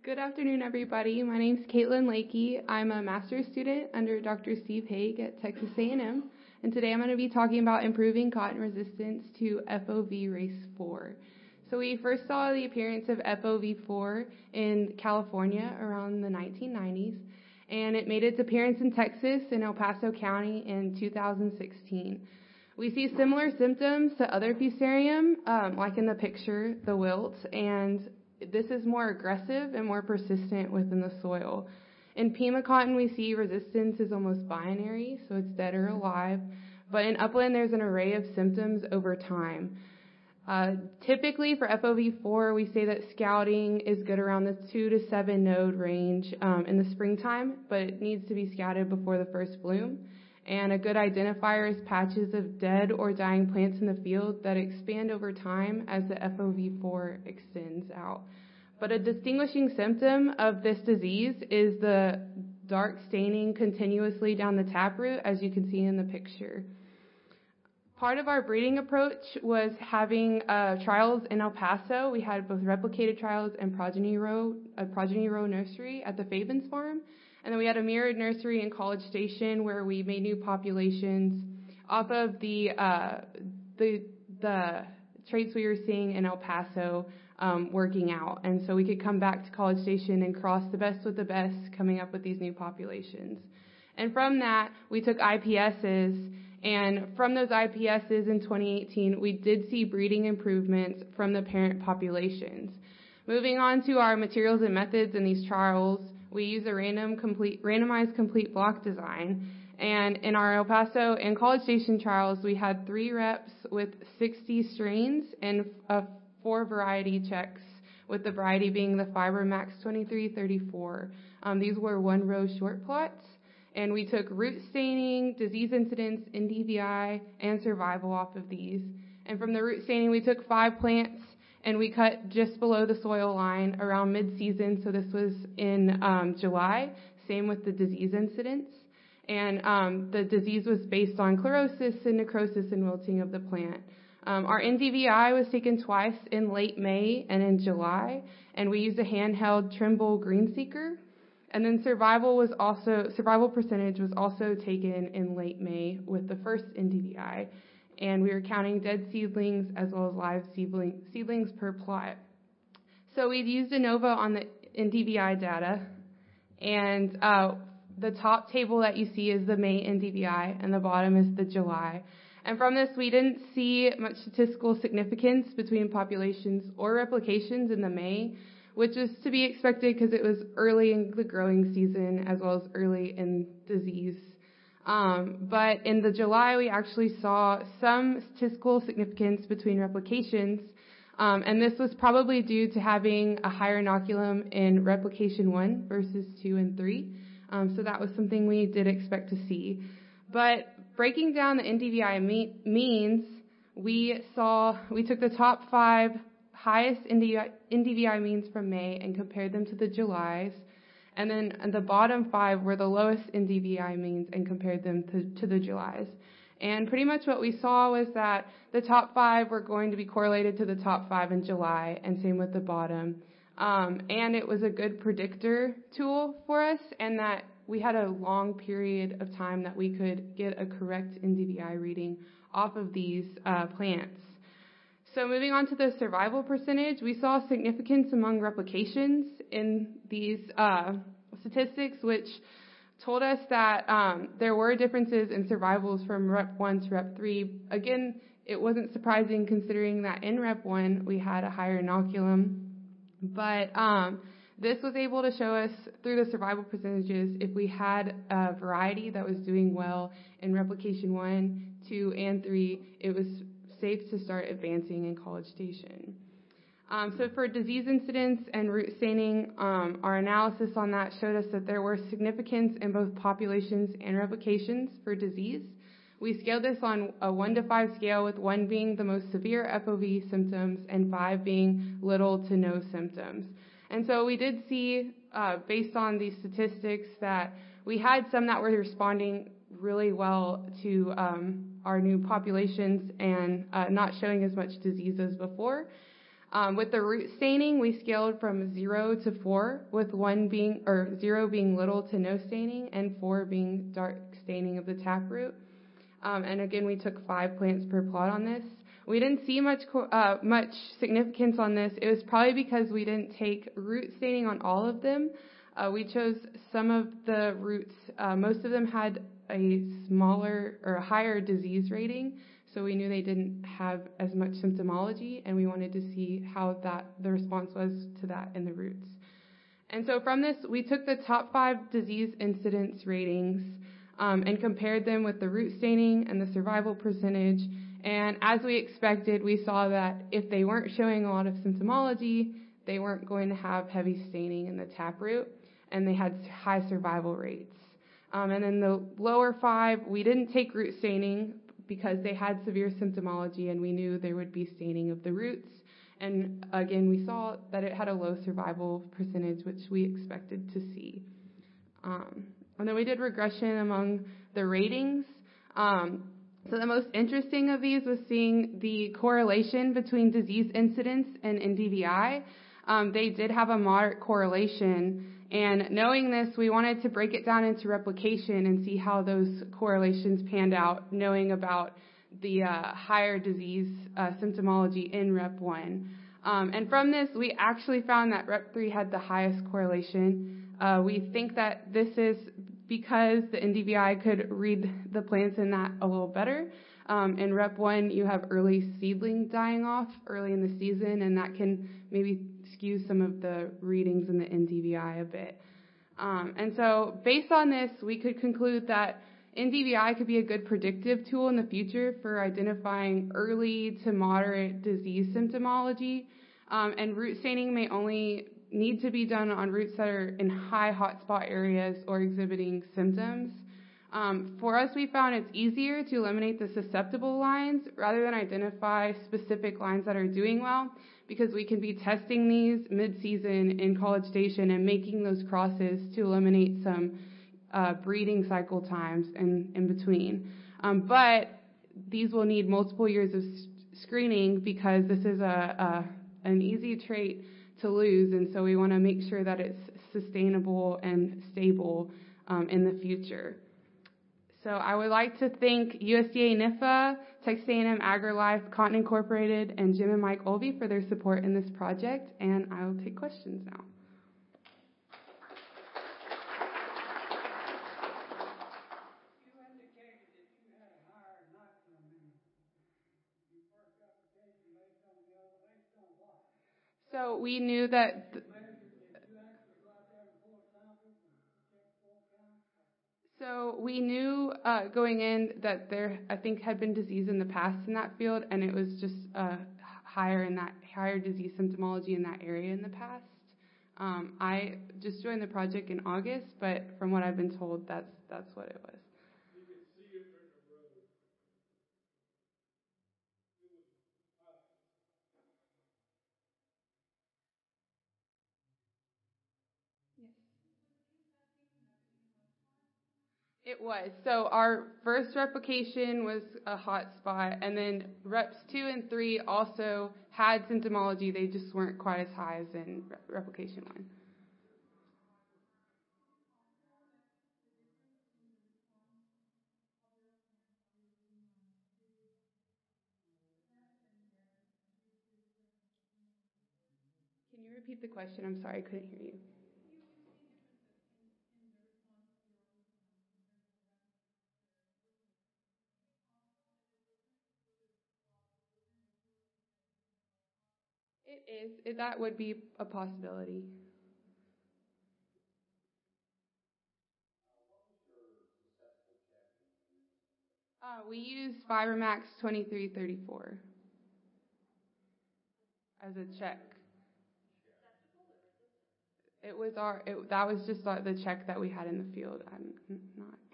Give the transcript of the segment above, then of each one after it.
Good afternoon, everybody. My name is Caitlin Lakey. I'm a master's student under Dr. Steve Haig at Texas A&M, and today I'm going to be talking about improving cotton resistance to FOV race 4. So we first saw the appearance of FOV4 in California around the 1990s, and it made its appearance in Texas in El Paso County in 2016. We see similar symptoms to other fusarium, like in the picture, the wilt, and this is more aggressive and more persistent within the soil. In Pima cotton, we see resistance is almost binary, so it's dead or alive. But in upland, there's an array of symptoms over time. Typically, for FOV4, we say that scouting is good around the 2 to 7 node range in the springtime, but it needs to be scouted before the first bloom. And a good identifier is patches of dead or dying plants in the field that expand over time as the FOV4 extends out. But a distinguishing symptom of this disease is the dark staining continuously down the taproot, as you can see in the picture. Part of our breeding approach was having trials in El Paso. We had both replicated trials and a progeny row nursery at the Fabens farm. And then we had a mirrored nursery in College Station where we made new populations off of the traits we were seeing in El Paso working out. And so we could come back to College Station and cross the best with the best, coming up with these new populations. And from that, we took IPSs, and from those IPSs in 2018, we did see breeding improvements from the parent populations. Moving on to our materials and methods in these trials, we use a randomized complete block design. And in our El Paso and College Station trials, we had 3 reps with 60 strains and 4 variety checks, with the variety being the Fiber Max 2334. These were 1-row short plots. And we took root staining, disease incidence, NDVI, and survival off of these. And from the root staining, we took 5 plants, and we cut just below the soil line around mid-season, so this was in July. Same with the disease incidence. And the disease was based on chlorosis and necrosis and wilting of the plant. Our NDVI was taken twice in late May and in July, and we used a handheld Trimble Green Seeker. And then survival percentage was also taken in late May with the first NDVI. And we were counting dead seedlings as well as live seedlings per plot. So we've used ANOVA on the NDVI data, and the top table that you see is the May NDVI, and the bottom is the July. And from this, we didn't see much statistical significance between populations or replications in the May, which is to be expected because it was early in the growing season as well as early in disease. But in the July, we actually saw some statistical significance between replications, and this was probably due to having a higher inoculum in replication 1 versus 2 and 3. So that was something we did expect to see. But breaking down the NDVI means, we took the top 5 highest NDVI means from May and compared them to the Julys. And then the bottom 5 were the lowest NDVI means and compared them to the Julys. And pretty much what we saw was that the top 5 were going to be correlated to the top 5 in July, and same with the bottom. And it was a good predictor tool for us, and that we had a long period of time that we could get a correct NDVI reading off of these plants. So moving on to the survival percentage, we saw significance among replications in these statistics, which told us that there were differences in survivals from Rep 1 to Rep 3. Again, it wasn't surprising considering that in Rep 1 we had a higher inoculum, but this was able to show us through the survival percentages if we had a variety that was doing well in replication 1, 2, and 3, it was safe to start advancing in College Station. So for disease incidence and root staining, our analysis on that showed us that there were significance in both populations and replications for disease. We scaled this on a 1 to 5 scale, with 1 being the most severe FOV symptoms and 5 being little to no symptoms. And so we did see, based on these statistics, that we had some that were responding really well to our new populations and not showing as much disease as before. With the root staining, we scaled from 0 to 4, with 0 being little to no staining and 4 being dark staining of the taproot. And again, we took 5 plants per plot on this. We didn't see much significance on this. It was probably because we didn't take root staining on all of them. We chose some of the roots. Most of them had a smaller or a higher disease rating, so we knew they didn't have as much symptomology, and we wanted to see how the response was to that in the roots. And so from this, we took the top 5 disease incidence ratings and compared them with the root staining and the survival percentage. And as we expected, we saw that if they weren't showing a lot of symptomology, they weren't going to have heavy staining in the taproot, and they had high survival rates. And then the lower 5, we didn't take root staining because they had severe symptomology, and we knew there would be staining of the roots. And again, we saw that it had a low survival percentage, which we expected to see. And then we did regression among the ratings. So the most interesting of these was seeing the correlation between disease incidence and NDVI. They did have a moderate correlation, and knowing this, we wanted to break it down into replication and see how those correlations panned out, knowing about the higher disease symptomology in Rep 1. And from this, we actually found that Rep 3 had the highest correlation. We think that this is because the NDVI could read the plants in that a little better. In Rep 1, you have early seedling dying off early in the season, and that can maybe skew some of the readings in the NDVI a bit. And so based on this, we could conclude that NDVI could be a good predictive tool in the future for identifying early to moderate disease symptomology. And root staining may only need to be done on roots that are in high hotspot areas or exhibiting symptoms. For us, we found it's easier to eliminate the susceptible lines rather than identify specific lines that are doing well, because we can be testing these mid-season in College Station and making those crosses to eliminate some breeding cycle times in between. But these will need multiple years of screening because this is an easy trait to lose, and so we want to make sure that it's sustainable and stable in the future. So I would like to thank USDA NIFA, Texas A&M AgriLife, Cotton Incorporated, and Jim and Mike Olvey for their support in this project, and I will take questions now. So we knew that going in that there, I think, had been disease in the past in that field, and it was just higher disease symptomology in that area in the past. I just joined the project in August, but from what I've been told, that's what it was. You could see it in the road. It was. So our first replication was a hot spot, and then reps 2 and 3 also had symptomology. They just weren't quite as high as in replication 1. Can you repeat the question? I'm sorry, I couldn't hear you. It is. That would be a possibility. We used FiberMax 2334 as a check. That was just the check that we had in the field. I'm not sure.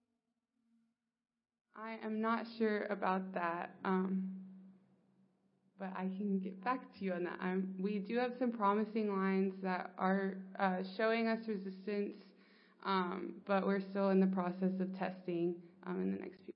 I am not sure about that. but I can get back to you on that. We do have some promising lines that are showing us resistance, but we're still in the process of testing in the next few